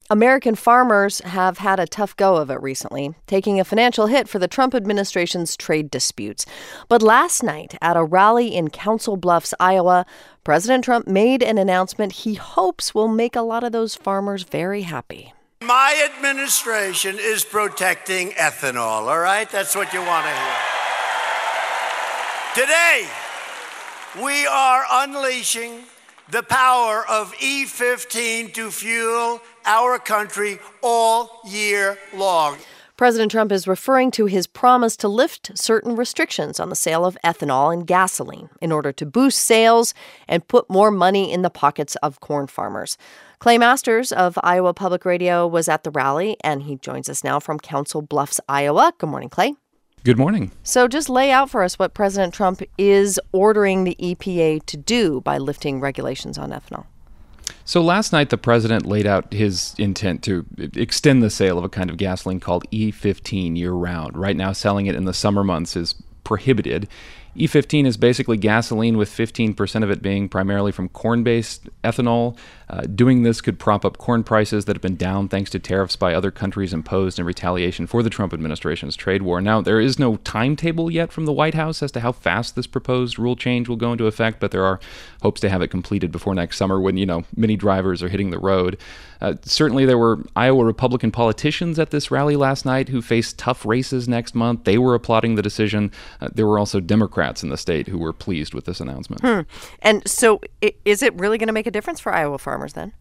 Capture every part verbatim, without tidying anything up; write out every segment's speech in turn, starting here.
American farmers have had a tough go of it recently, taking a financial hit for the Trump administration's trade disputes. But last night at a rally in Council Bluffs, Iowa, President Trump made an announcement he hopes will make a lot of those farmers very happy. My administration is protecting ethanol, all right? That's what you want to hear. Today, we are unleashing the power of E fifteen to fuel our country all year long. President Trump is referring to his promise to lift certain restrictions on the sale of ethanol and gasoline in order to boost sales and put more money in the pockets of corn farmers. Clay Masters of Iowa Public Radio was at the rally, and he joins us now from Council Bluffs, Iowa. Good morning, Clay. Good morning. So just lay out for us what President Trump is ordering the E P A to do by lifting regulations on ethanol. So last night, the president laid out his intent to extend the sale of a kind of gasoline called E fifteen year-round. Right now, selling it in the summer months is prohibited. E fifteen is basically gasoline with fifteen percent of it being primarily from corn-based ethanol. Uh, doing this could prop up corn prices that have been down thanks to tariffs by other countries imposed in retaliation for the Trump administration's trade war. Now, there is no timetable yet from the White House as to how fast this proposed rule change will go into effect, but there are hopes to have it completed before next summer when, you know, many drivers are hitting the road. Uh, certainly, there were Iowa Republican politicians at this rally last night who faced tough races next month. They were applauding the decision. Uh, there were also Democrats in the state who were pleased with this announcement. Hmm. And so is it really going to make a difference for Iowa farmers then?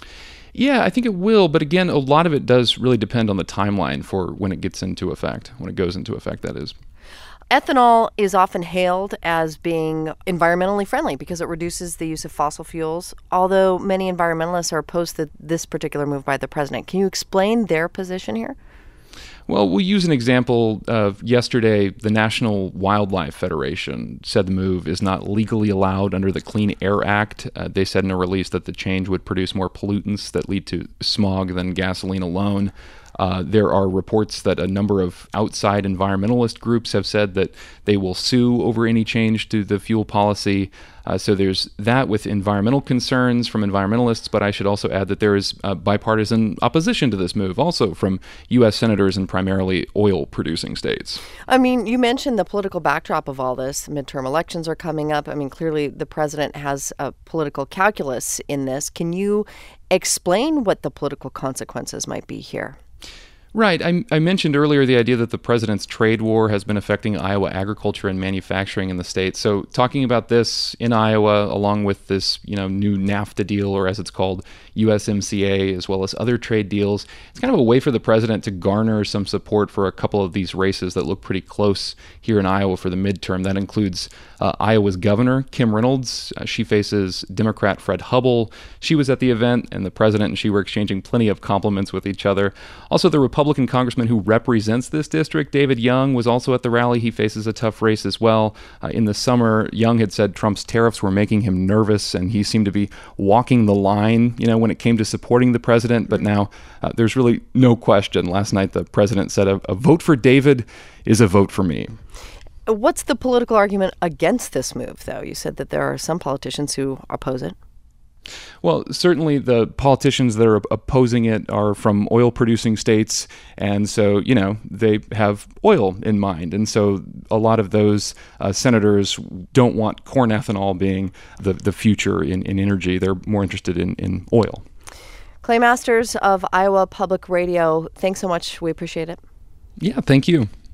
Yeah, I think it will. But again, a lot of it does really depend on the timeline for when it gets into effect, when it goes into effect, that is. Ethanol is often hailed as being environmentally friendly because it reduces the use of fossil fuels, although many environmentalists are opposed to this particular move by the president. Can you explain their position here? Well, we'll use an example of yesterday. The National Wildlife Federation said the move is not legally allowed under the Clean Air Act. Uh, they said in a release that the change would produce more pollutants that lead to smog than gasoline alone. Uh, there are reports that a number of outside environmentalist groups have said that they will sue over any change to the fuel policy. Uh, so there's that with environmental concerns from environmentalists, but I should also add that there is uh, bipartisan opposition to this move, also from U S senators in primarily oil-producing states. I mean, you mentioned the political backdrop of all this. Midterm elections are coming up. I mean, clearly the president has a political calculus in this. Can you explain what the political consequences might be here? Right. I, I mentioned earlier the idea that the president's trade war has been affecting Iowa agriculture and manufacturing in the state. So talking about this in Iowa, along with this, you know, new NAFTA deal, or as it's called, U S M C A, as well as other trade deals, it's kind of a way for the president to garner some support for a couple of these races that look pretty close here in Iowa for the midterm. That includes uh, Iowa's governor, Kim Reynolds. Uh, she faces Democrat Fred Hubbell. She was at the event, and the president and she were exchanging plenty of compliments with each other. Also, the Republican congressman who represents this district, David Young, was also at the rally. He faces a tough race as well. Uh, in the summer, Young had said Trump's tariffs were making him nervous, and he seemed to be walking the line, you know, when it came to supporting the president. But now uh, there's really no question. Last night, the president said a, a vote for David is a vote for me. What's the political argument against this move, though? You said that there are some politicians who oppose it. Well, certainly the politicians that are opposing it are from oil-producing states, and so, you know, they have oil in mind. And so a lot of those uh, senators don't want corn ethanol being the, the future in, in energy. They're more interested in, in oil. Clay Masters of Iowa Public Radio, thanks so much. We appreciate it. Yeah, thank you.